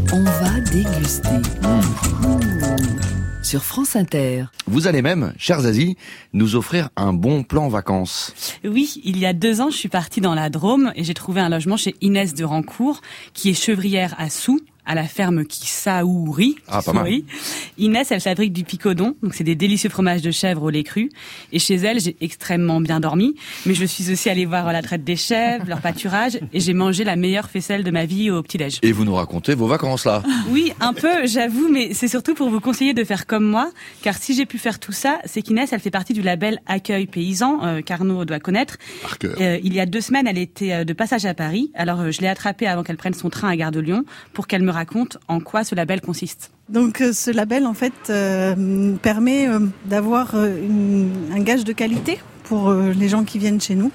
On va déguster. Sur France Inter. Vous allez même, chère Zazie, nous offrir un bon plan vacances. Oui, il y a 2 ans, je suis partie dans la Drôme et j'ai trouvé un logement chez Inès de Rancourt, qui est chevrière à Soux, à la ferme Kissaouri. Ah, pas mal. Inès, elle fabrique du picodon, donc c'est des délicieux fromages de chèvre au lait cru. Et chez elle, j'ai extrêmement bien dormi, mais je suis aussi allée voir la traite des chèvres, leur pâturage, et j'ai mangé la meilleure faisselle de ma vie au petit-déj. Et vous nous racontez vos vacances là. Oui, un peu, j'avoue, mais c'est surtout pour vous conseiller de faire comme moi, car si j'ai pu faire tout ça, c'est qu'Inès, elle fait partie du label Accueil Paysan, qu'Arnaud doit connaître. Il y a 2 semaines, elle était de passage à Paris, alors je l'ai attrapée avant qu'elle prenne son train à Gare de Lyon, pour qu'elle me raconte en quoi ce label consiste. Donc ce label en fait permet d'avoir un gage de qualité pour les gens qui viennent chez nous.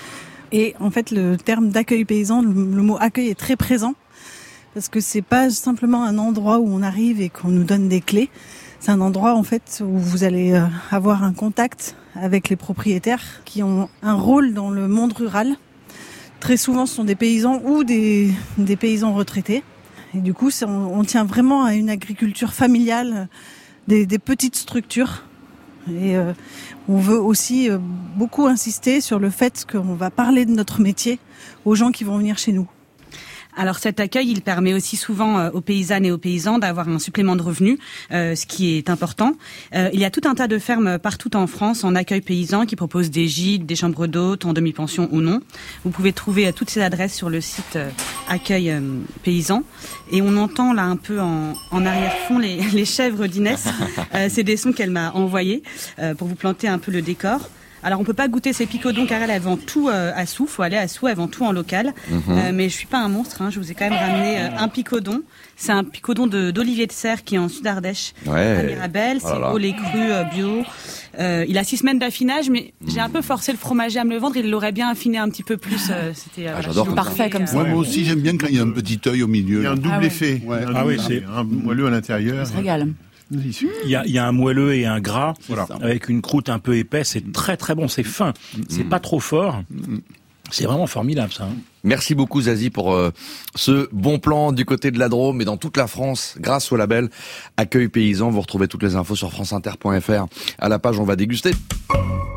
Et en fait le terme d'accueil paysan, le mot accueil est très présent parce que c'est pas simplement un endroit où on arrive et qu'on nous donne des clés. C'est un endroit en fait où vous allez avoir un contact avec les propriétaires qui ont un rôle dans le monde rural. Très souvent ce sont des paysans ou des paysans retraités. Et du coup, on tient vraiment à une agriculture familiale, des petites structures. Et on veut aussi beaucoup insister sur le fait qu'on va parler de notre métier aux gens qui vont venir chez nous. Alors cet accueil, il permet aussi souvent aux paysannes et aux paysans d'avoir un supplément de revenus, ce qui est important. Il y a tout un tas de fermes partout en France en accueil paysan qui proposent des gîtes, des chambres d'hôtes, en demi-pension ou non. Vous pouvez trouver toutes ces adresses sur le site Accueil Paysan. Et on entend là un peu en arrière-fond les chèvres d'Inès. C'est des sons qu'elle m'a envoyés pour vous planter un peu le décor. Alors on peut pas goûter ces picodons car elle vend tout à Soux, faut aller à Soux, elle vend tout en local. Mais je suis pas un monstre, je vous ai quand même ramené un picodon. C'est un picodon d'Olivier de Serre qui est en Sud-Ardèche, à Mirabel, c'est au lait cru bio. Il a 6 semaines d'affinage, mais j'ai un peu forcé le fromager à me le vendre, il l'aurait bien affiné un petit peu plus. C'était j'adore parfait comme ça. Ouais, moi aussi j'aime bien quand il y a un petit œil au milieu. Il y a un double effet. Ouais. C'est un moelleux à l'intérieur. Ça se régale. Il y a un moelleux et un gras, avec une croûte un peu épaisse, c'est très très bon, c'est fin, c'est pas trop fort, c'est vraiment formidable ça. Merci beaucoup Zazie pour ce bon plan du côté de la Drôme et dans toute la France, grâce au label Accueil Paysan. Vous retrouvez toutes les infos sur franceinter.fr à la page On va déguster.